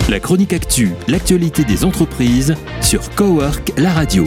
La chronique actu, l'actualité des entreprises sur Cowork, la radio.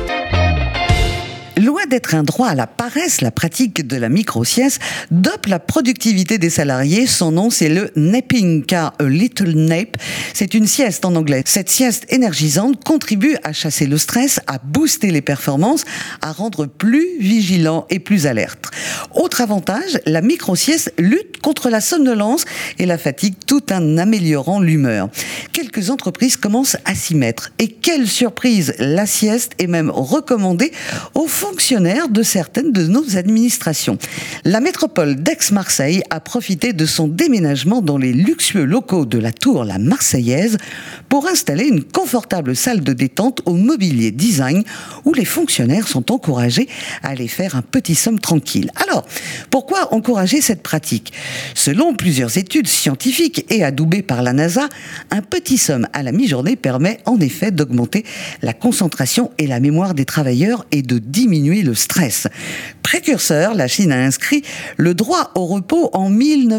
Loin d'être un droit à la paresse, la pratique de la micro-sieste dope la productivité des salariés. Son nom, c'est le napping, car a little nap, c'est une sieste en anglais. Cette sieste énergisante contribue à chasser le stress, à booster les performances, à rendre plus vigilant et plus alerte. Autre avantage, la micro-sieste lutte contre la somnolence et la fatigue tout en améliorant l'humeur. Quelques entreprises commencent à s'y mettre. Et quelle surprise, la sieste est même recommandée aux fonctionnaires de certaines de nos administrations. La métropole d'Aix-Marseille a profité de son déménagement dans les luxueux locaux de la Tour La Marseillaise pour installer une confortable salle de détente au mobilier design où les fonctionnaires sont encouragés à aller faire un petit somme tranquille. Alors, pourquoi encourager cette pratique ? Selon plusieurs études scientifiques et adoubées par la NASA, un petit somme à la mi-journée permet en effet d'augmenter la concentration et la mémoire des travailleurs et de diminuer le stress. Précurseur, la Chine a inscrit le droit au repos en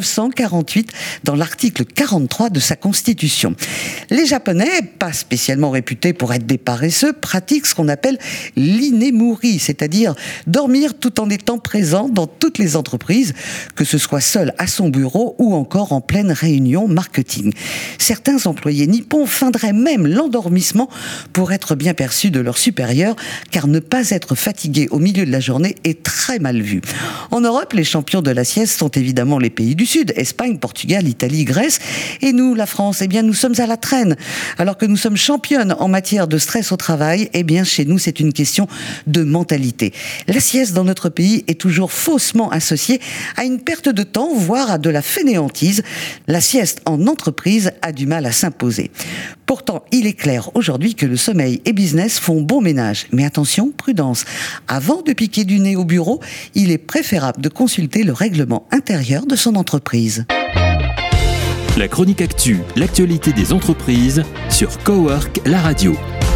1948 dans l'article 43 de sa constitution. Les Japonais, pas spécialement réputés pour être des paresseux, pratiquent ce qu'on appelle l'inemuri, c'est-à-dire dormir tout en étant présent dans toutes les entreprises, que ce soit seul à son bureau ou encore en pleine réunion marketing. Certains employés nippons feindraient même l'endormissement pour être bien perçus de leurs supérieurs, car ne pas être fatigué au milieu de la journée est très mal vu. En Europe, les champions de la sieste sont évidemment les pays du Sud, Espagne, Portugal, Italie, Grèce. Et nous, la France, nous sommes à la traîne. Alors que nous sommes championnes en matière de stress au travail, chez nous, c'est une question de mentalité. La sieste dans notre pays est toujours faussement associée à une perte de temps, voire à de la fainéantise. La sieste en entreprise a du mal à s'imposer. Pourtant, il est clair aujourd'hui que le sommeil et business font bon ménage. Mais attention, prudence. Avant de piquer du nez au bureau, il est préférable de consulter le règlement intérieur de son entreprise. La chronique actu, l'actualité des entreprises sur Cowork, la radio.